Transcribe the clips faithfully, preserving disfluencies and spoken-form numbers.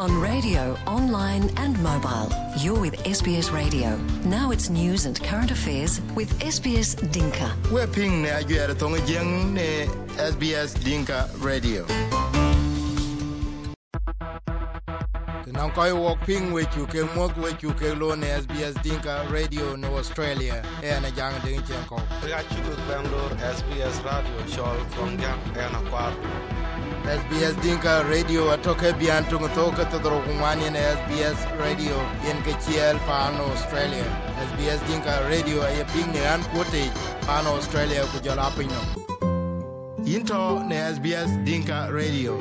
on radio, online and mobile. You're with S B S Radio. Now it's news and current affairs with S B S Dinka. We're ping ne ajuere tonga jeng ne S B S Dinka Radio. Now koi walk ping with you ke mok with you ke lo ne S B S Dinka Radio no Australia. E na jang ding chen ko. Ya chu Bangalore S B S Radio show from jang e na kwa. S B S Dinka Radio atoke bian tungo toka todoro kumani na S B S Radio yen ke chiel pano Australia. S B S Dinka Radio ay ping ne an kote pano Australia kujola pino. Into ne S B S Dinka Radio.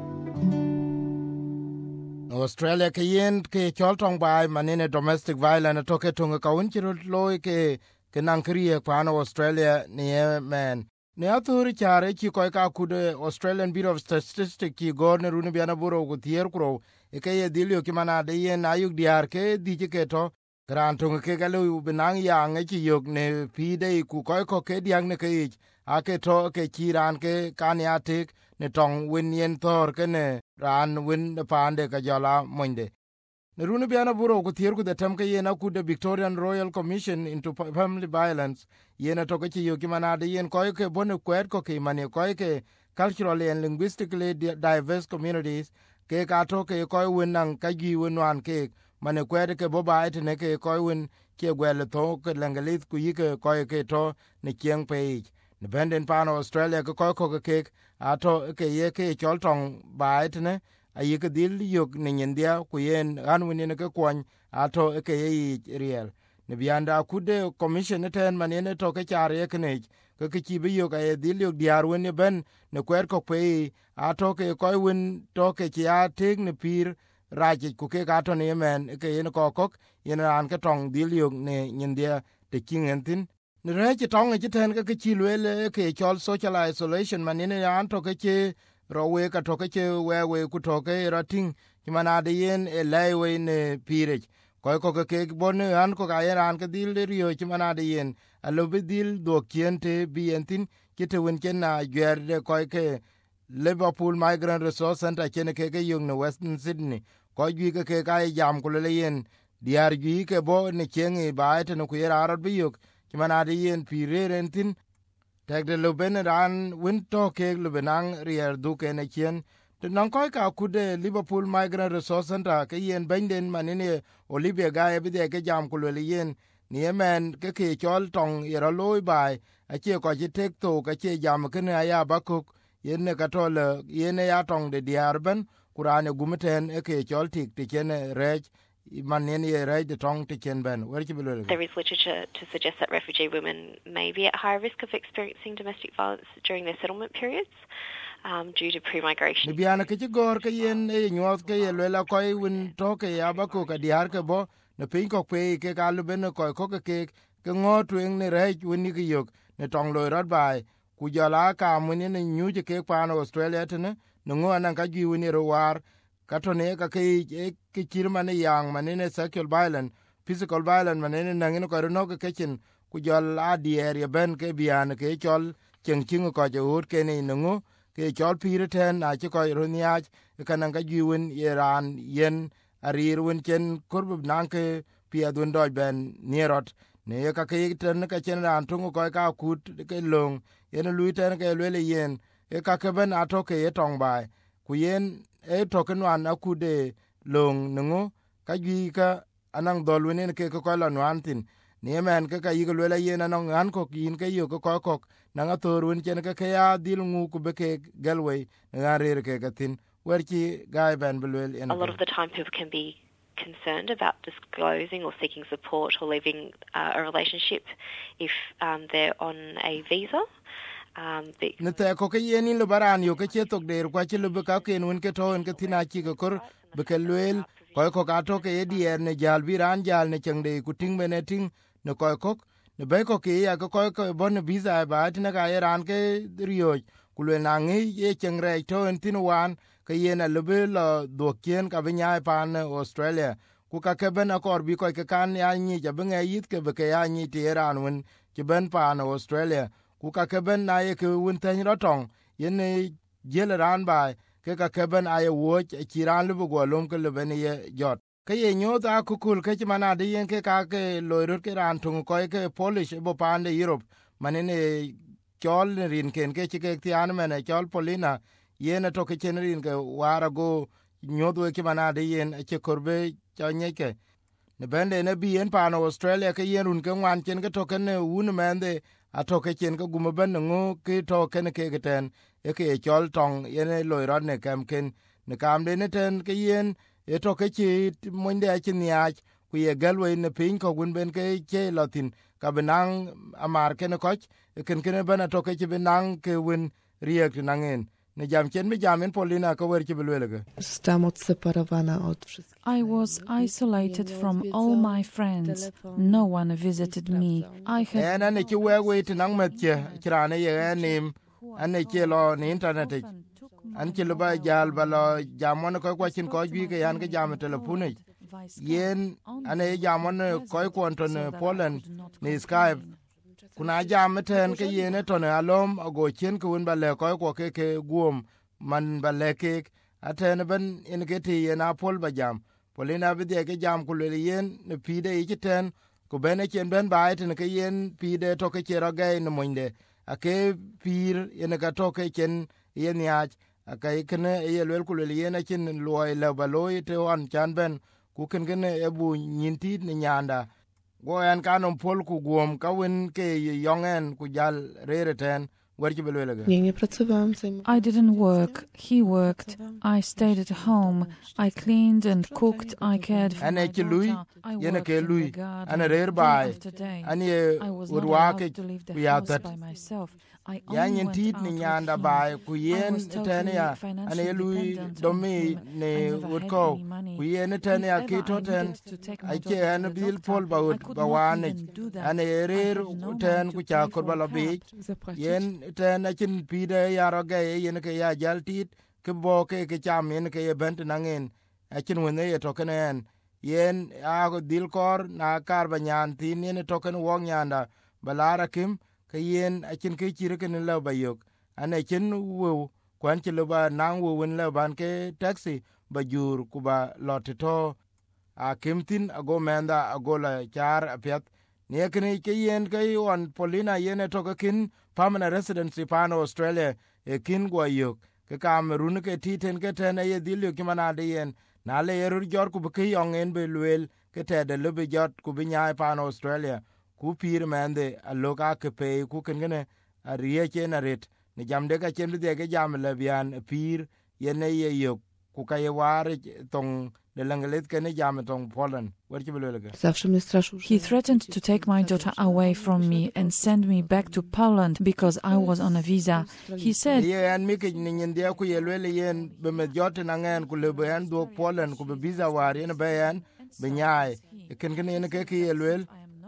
Australia ke yen ke choltong bai manine domestic violence atoke tungo kaunchiro loy ke ke nankriye pano Australia ne man. Ne athuri chare chi koi ka kude Australian Bureau of Statistics ki gorne runi biana buro ku thier kro e ke ye dilio ki mana de yen ayuk diar ke dije ke to grantung ke galu benang yang e chi yok ne pide ku koi ko ke diang ne ke ich ake to ke chiran ke kaniatik ne tong win yen thor ke ne ran win pande ka jala monde ne runi biana buro ku thier ku de tem ke yen akude Victorian Royal Commission into Family Violence yena to ke yo ki mana de yen ko ke bonu kwet ko ke mane ko ke culturally and linguistically diverse communities ke ka to ke ko winan ka gi winwan ke mane kwet ke boba et ne ke ko win ke gwel to ke langalit ku yi ke ko ke to ne kieng page ne benden pan Australia ko ko ko ke ato ke ye ke choltong ba et ne ayi ke dil yok ne ndia ku yen an win ne ke kwon ato ke ye real ne bianda kude commission ten manene to ke chare kne ke ke chi biyo ka edilio diar wen ben ne kwer ko pe ato ke ko wen to ke ya tek ne pir raje ku ke ka to ne men ke yen ko kok yen an ke tong dilio ne nyindia de kingentin ne reje tong ke ten ke chi lwele ke chol social isolation manene an to ke che rowe ka to ke che wewe ku to ke rating kimana de yen e lewe ne pire koy ko ke bon an ko ga ran ke dil rio chi mana de yen alo be dil do kiente bi entin kite wen ken na ger de koy ke Liverpool Migrant Resource Center ken ke ke yung no Western Sydney ko gi ke ke ga jam ko le yen diar gi ke bo ne ken e ba et no ku era ro bi yok chi mana de yen pi re entin tek de lo ben ran win to ke lo benang rier du ke ne ken non koy ka kude Liverpool Migrant Resource Center ke yen benden manine Olivia Gaye bide ke jam ku le yen ni men ke ke chol tong yero loy bai a che ko ji tek to ka che jam ke ne ya bakuk yen ne ka tol yen ya tong de diarben kurane gumeten e ke chol tik ti ken rej manene ye rej de tong ti ken ben wer ki belo. There is literature to suggest that refugee women may be at higher risk of experiencing domestic violence during their settlement periods. Um, due to pre-migration. Biana ke gor ke yen e nyos ke ye lela koy win to ke aba ko ka diar ke bo ne pin ko pe ke ka lu ben ko ko ke ke ngot wen ne re win ni ke yok ne tong lo rad bai ku jala ka mun ne nyu je ke pa no Australia tene no ngo nan ka gi win ro war ka to ne ka ke ke kirma ne yang man ne sexual violence physical violence man ne nan ko no ke ken ku jala dier ye ben ke biana ke chol chen king ko je ut ke ne ngo ke chol pire ten a che ko roniach kanan ka giwen iran yen arir wen chen kurb nan ke pia dun doj ben nierot ne ka ke ten ka chen ran tungu ko ka kut ke long yen lui ten ke lele yen e ka ke ben ato ke tong bai ku yen e to ke nan akude long ngo ka gi ka anang dol wen ke ko la nantin ne men ke ka yigo lele yen anang an ko yin ke yo ko ko nanga torun chen ka ke ya dil ngu ku be ke galway nga rer ke gatin werki guy ben belwel en a lot of the time people can be concerned about disclosing or seeking support or leaving uh, a relationship if um, they're on a visa um ne te ko ke yen lo baran yo ke chetok der kwa che lo be ka ken un ke to en ke tina chi ko kor be ke lwel ko ko ka to ke dier ne jal bi ran jal ne chengde ku ting bene ting ne ko ko ne be ko ke ya ko ko bon visa ba tina ka ran ke rio ku le na ngi ye chengre to en tin wan ke yen lo be lo do ken ka be nya pa ne Australia ku ka ke ben akor bi ko ke kan ya ni ja be ngi yit ke be ke ya ni ti ran un ke ben pa ne Australia ku ka ke ben na ye ke un ten rotong yen jel ran ba ke ka keben aye wo chiran lu go lom ke le ben ye jot ke ye nyot a kukul ke mana de yen ke ka ke loirut ke ran tung ko ke Polish bo pande Europe manene chol rin ken ke ke tian mene chol Polina yen to ke chen rin ke wara go nyot we ke mana de yen che korbe chanye ke ne bende ne bi en pano Australia ke yen run ke wan chen ke to ke ne un mende a to ke chen ke gumo ben ngo ke to ke ne ke ten e ke chol tong yen loirot ne kam ken ne kam de ne ten ke yen e to ke chi monde a chi niach ku ye galwe ne pin ko gun ben ke che latin ka benang amar ke ne koch ken ken ben to ke chi benang ke win riek nangen ne jam chen mi jam en Polina ko wer chi belwelege. I was isolated from all my friends. No one visited me. I had en ne chi we we tinang met che krane ye nim an ne che lo ni internet an chi lo ba jal ba lo jamon ko ko chin ko gi ke yan ke jam telefoni yen ane jamon ko ko ton Poland ni Skype kuna jam ten ke yen to ne alom ago chen ko un ba le ko ko ke ke guom man ba le ke aten ben in ke ti na pol ba jam Polina bi de ke jam ku le yen ne pide i ten ko bene chen ben ba ten ke yen pide to ke chero ge ne monde ake pir yen ka to ke chen yen yach akai kene ye lel ku le yen chin loy le ba loy te on chan ben ku ken ken e bu nyinti ni nyanda go en kanon pol ku guom ka wen ke yongen ku jal rere ten wer ki belwelege. I didn't work. He worked. I stayed at home. I cleaned and cooked. I cared for my daughter. I worked in the garden day after day. I was not allowed to leave the house by myself. I only went out with him. I was totally financially dependent on him. I never had any money. If ever I needed to take my daughter to the doctor, I could not even do that. I had no one to pay for a cab. Yen ten a chin pide yaro ge yen ke ya jaltit ke bo ke ke cham yen ke bent nangen a chin wene ye token en yen a go dil kor na kar banyan tin yen token wong nyanda balara kim ke yen a chin ke chire ken le bayok ane chin wo kwan chi le ba nang wo wen le ban ke taxi ba jur ku ba lotito a kimtin ago menda ago la char apet ne ken ke yen ke on Polina yen to ke kin permanent residency pano Australia e kin go yok ke Cameroon ke titen ke ten ye dilyo ki manade yen na le yer jor ku ke yongen be luel ke te de le be jot ku bi nya pano Australia ku pir mende a loka ke pe ku ken gene a rie chen aret ni jam de ka chen de ke jam le bian pir ye ne ye yok ku ka ye war tong de langelet ke ne jam tong Poland wer ki belege. He threatened to take my daughter away from me and send me back to Poland because I was on a visa. He said ye an mi ke ni ndia ku ye le yen be me jot na ngen ku le be an do Poland ku be visa war yen be yan be nyaai ken ken ne ke ke ye le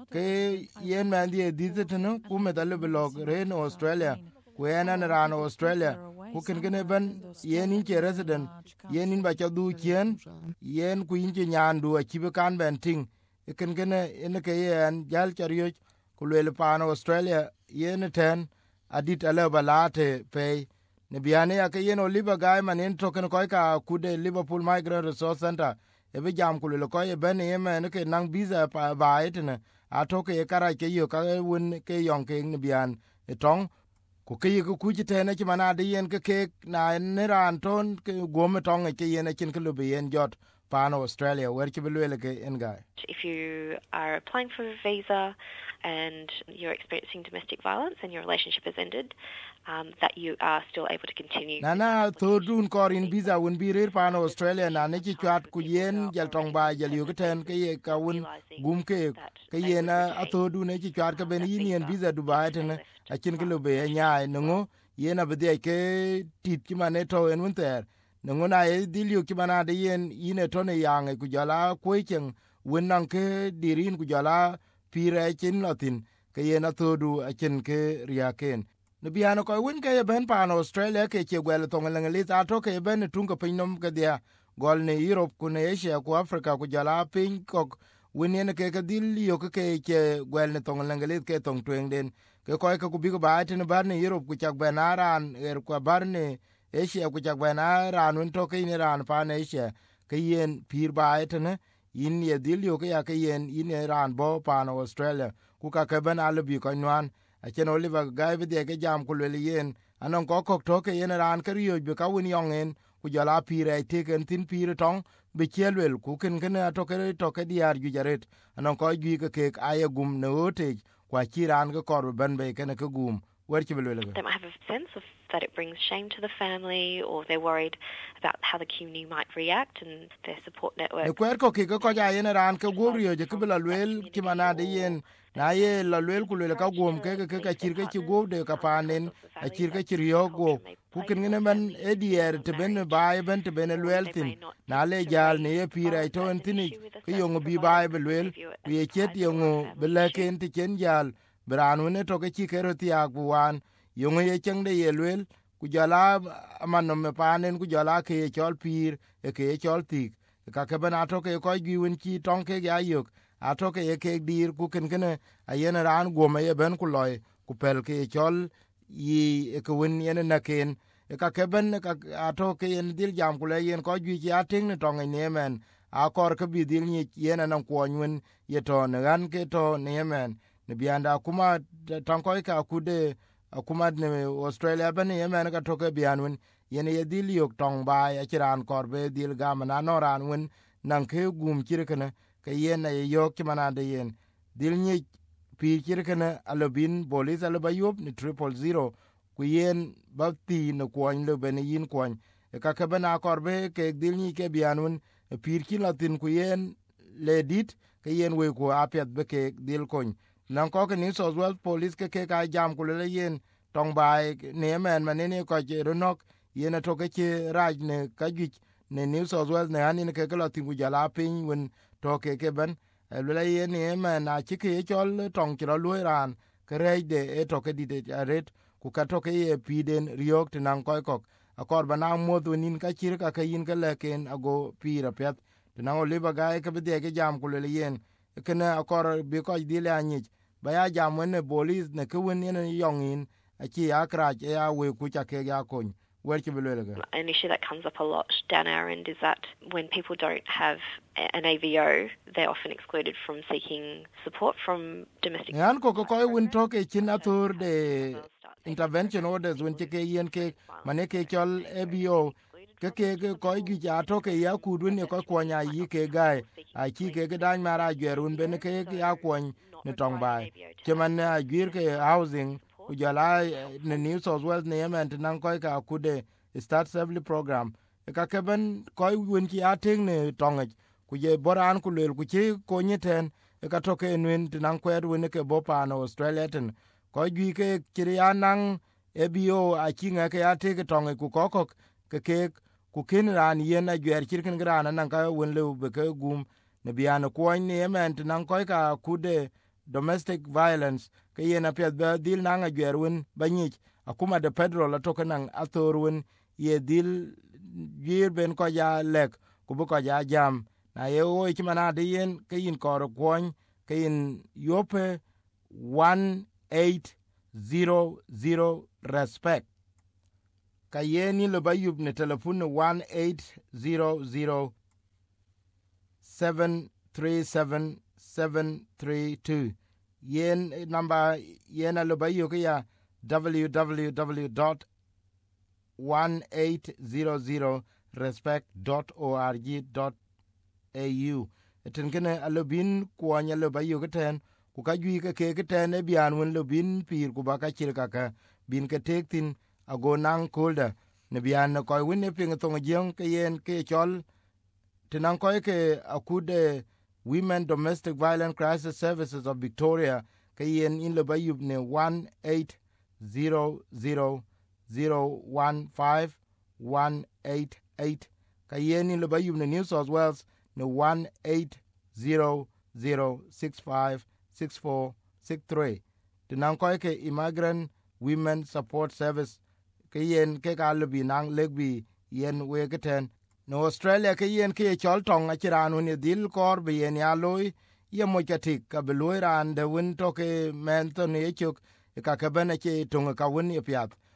ke yen man die dite no ku me dal be log ren Australia ku yen an ran Australia ku ken ken ben yen in ke resident yen in ba cha du chen yen ku in ke nyandu a chi be kan ben ting ken ken ne ke yen jal charyo ku le pa no Australia yen ten adit ale balate pe ne biane ya ke yen oliver guy man en to ken ko ka ku de Liverpool Migrant Resource Center e be jam ku le ko e ben e men ke nang visa pa ba etne a to ke kara ke yo ka won ke yon ke ne bian e tong ku ke ku ku te ne ki mana de yen ke ke na ne ran ton ke gome tong ke yen kin ke lu be yen jot pano Australia wer ki belwele ke en guy. If you are applying for a visa and you're experiencing domestic violence and your relationship has ended, um, that you are still able to continue. Nana to dun korin visa won bi rer pano Australia na ne ki chat ku yen jal tong ba jal yu ten ke ye ka won gum ke ke yen a to dun ne ki chat ka ben yin visa Dubai ten a kin ke lu be nya no yen abde ke tit ki mane to en winter no na e dilyo ki mana de yen ine to ne yang ku jala ko chen won nan ke dirin ku jala pire chin latin ke yen a to du a chen ke riaken ne biano ko win ke ben pan Australia ke che gwel to ngel li ta to ke ben tung ko pinom ke dia gol ne Europe ku ne Asia ku Africa ku jala pin ko win yen ke ke dilyo ke ke gwel ne to ngel li ke tong twen den ke ko ke ku bi ko ba tin bar ne Europe ku chak benaran er ku bar ne Asia ku jak bana ran un to ke ni ran pa ne Asia ke yen pir ba etene yin ye dil yo ke ya ke yen yin ran bo pa no Australia ku ka ke ban alibi ko nwan a chen Oliver gai bi de ke jam ku le yen anon ko ko to ke yen ran ke yo bi ka won yongen ku jala pire te ken tin pire tong be chelwel ku ken ken to ke to ke diar ju jaret anon ko gi ke ke aye gum ne ote kwa chiran ke kor ban be ken ke gum wer chi bel They might have a sense of that it brings shame to the family, or they're worried about how the community might react and their support network. Ne kwer ko ki ko ja yen ran ke gorio je ke bela lwel ki mana de yen na ye la lwel ku le ka gom ke ke ka chir ke chi go de ka panen a chir ke chir yo go ku ken ne man edier te ben ba ben te ben lwel tin na le jal ne ye pira to en tin ke yo bi ba be lwel ku ye chet yo bela ken ti chen jal branu ne to ke chi ke ro ti agwan yo ye cheng de ye lwel ku jala manno me panen ku jala ke chol pir e ke chol tik ka ke bana to ke ko gi win chi ton ke ya yok a to ke ke dir ku ken ken a yen ran go me ben ku loy ku pel ke chol yi e ku win yen na ken e ka ke ben ka a to ke yen dil jam ku le yen ko gi ya ting ne ton ne men a kor ke bi dil ni yen na ko win ye to ne gan ke to ne men ne bianda kuma ton ko ka ku de akuma ne Australia bani yemen ka toke bianwen yene ye dil yok tong ba ya chiran korbe dil gamana noran wen nan ke gum kirkene ke yen ye yok mana de yen dil ni pi kirkene alobin bolis alobayop ni triple zero ku yen bapti no kwon le bani yin kwon e ka ke bana korbe ke dil ni ke bianwen pir kilatin ku yen le dit ke yen we ku apet be ke dil kon nan ko ke ni so well police ke ke ka jam ku le yen tong bai ne men man ne ko je ronok yen to ke che raj ne ka gi ne ni so well ne ani ne ke ko tingu jala pin wen to ke ke ban le yen ne men na chi ke chol tong ro lu ran ke re de e to ke di de ret ku ka to ke ye piden riok te nan ko ko akor bana mo du nin ka chir ka ke yin ke le ken ago pira pet te nan o le ba ga ke be de ke jam ku le yen ke ne akor bi ko di le anyi ba ya jam ne bolis ne ke wen ne yongin a chi akra ya we ku cha ke ya kon wer chi bele ga an issue that comes up a lot down our end is that when people don't have an A V O, they're often excluded from seeking support from domestic. Yan ko ko ko win to ke chin atur de intervention orders win ke yen ke mane ke chol A V O ke ke ko gi ja to ke ya ku dun ne ko ko nya yi ke gai a chi ke ke dan mara gerun ben ke ya kon ne tong bai ke man a gir ke housing ku jala ne New South Wales ne yemen nan ko ka ku de start safely program e ka ke ben ko win ki ating ne tong ku je boran ku le ku chi ko nyeten e ka to ke nin nan ko win ke bo pa no Australia ten ko gi ke kriya nan A B O a chi nga ke ate ke tong ku ko ko ke ke ku kin ran yen a gyer chirkin gran nan ka win le be ke gum ne bian ko ne yemen nan ko ka ku de domestic violence ke yen apet be dil nan a gyer win banyich akuma de pedro la to kan ator win ye dil gir ben ko ya lek ku bu ko ya jam na ye o chi mana de yen ke yin kor kwon ke yin yope one eight zero zero respect ka yeni le bayub ne telefon one eight zero zero seven three seven seven three two yen number yen le bayu ke ya w w w dot one eight hundred respect dot org dot a u eten kene alobin kwanya le bayu keten ku ka gi ke ke keten e bian won lobin pir ku ba ka chir ka ka bin ke tektin ago nang kolda ne bian ko win ne ping to ngeng ke yen ke chol tinan ko ke akude Women Domestic Violence Crisis Services of Victoria ke yen in le bayub ne one eight zero zero zero one five one eight eight ka yen in le bayub ne New South Wales ne one eight zero zero six five six four six three tinan ko ke Immigrant Women Support Service ke yen ke ka le bi nang legbi yen we keten no Australia ke yen ke chol tong a chiran ne dil kor be yen ya loy ye mo chatik ka be loy ran de win to ke men to ne chuk ka ka bene ke tung ka win ye piat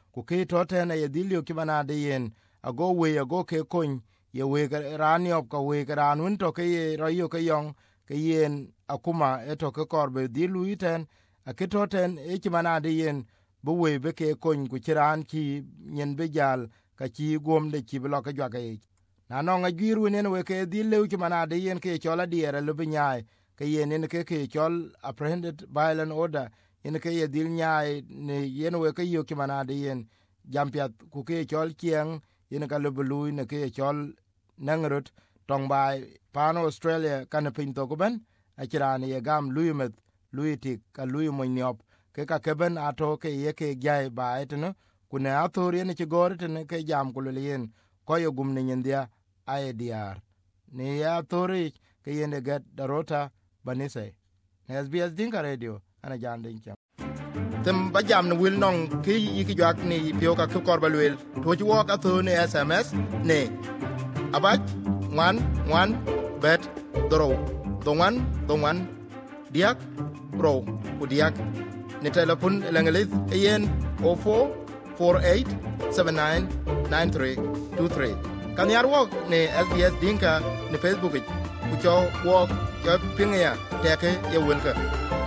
ku ke to ten ye dilio ki bana de yen ago we ago ke kun ye we ran yop ka we ran un to ke ye rayo ke yong ke yen akuma eto ke korbe dilu iten a ke to ten e ki bana de yen bu we be ke kun ku chiran ki nyen be jal ka chi gom de ki blo ka jwa ke na no nga giru ne we ke dilu ki bana de yen ke chola diere lu binyai ke yen ne ke ke chol apprehended violent order in ke ye dil nyaai ne yen we ke yo ki bana de yen jampiat ku ke chol kieng yen ka lu bulu ne ke chol nangrut tong bai pano Australia kan pin to goben a kirani ye gam luimet luiti ka lui mo nyop ke ka keben ato ke ye ke jai ba etno kune athori ne chigor tene ke jam kulien ko yo gum ne ndia ai diar ne ya thori ke yene get darota banise S B S Dinka Radio ana jandin cham tem ba jam ne wil nong ke yi ki jak ni pio ka ko korba wel to ji wo ka to ne S M S ne abaj one one bet dro do one do one diak pro udiak ni telefon lengelis yen zero four four eight seven nine nine three two three kan yar wo ne S B S Dinka ne Facebook ku cho wo cho pinga ya te ke ye wel ka